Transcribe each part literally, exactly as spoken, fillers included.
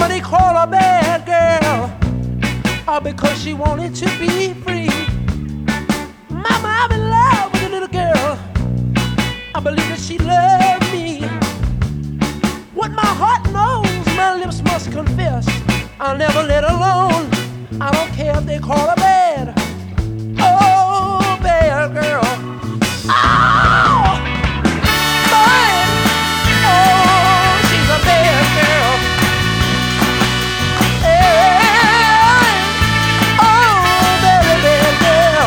Mama, they call her bad girl, all because she wanted to be free. Mama, I'm in love with a little girl. I believe that she loved me. What my heart knows, my lips must confess. I'll never let her alone. I don't care if they call her bad. Oh, bad girl. Oh, bad. Oh, she's a bad girl. Hey, oh, very bad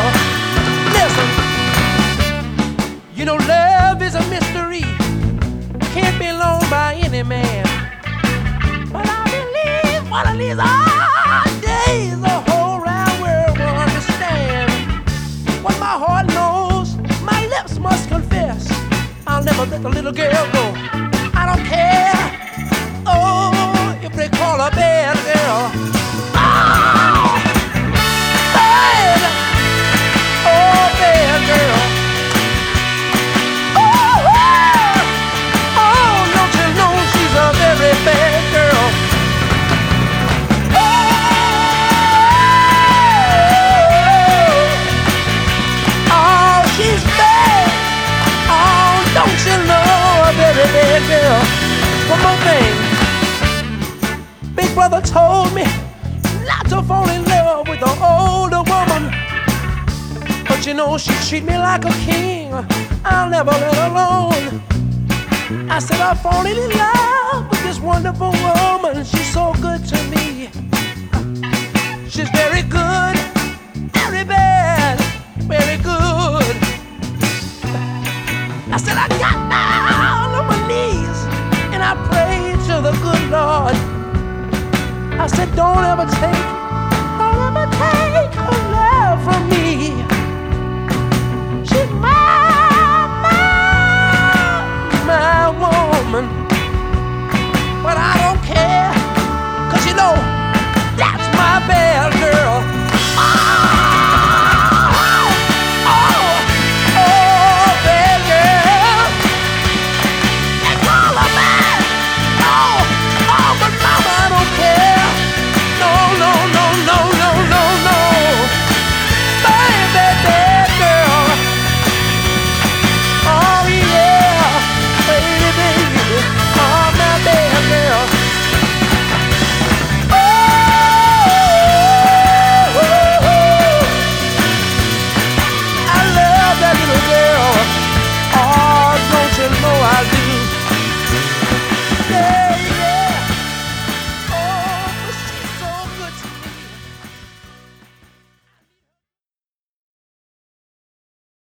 girl. Listen, you know love is a mystery. Can't be known by any man. But I believe one of these hard days the whole round world will understand. What my heart knows, my lips must confess. I'll never let the little girl go. I don't care, oh, if they call her bad girl. Oh, bad, oh, bad girl. Oh, oh, oh, don't you know she's a very bad girl. Don't you know, baby, baby girl? One more thing. Big brother told me not to fall in love with an older woman, but you know she treat me like a king. I'll never let her alone. I said I've fallen in love with this wonderful woman. She's so good to me. She's very good, very bad, very good. I said I got down on my knees and I prayed to the good Lord. I said don't ever take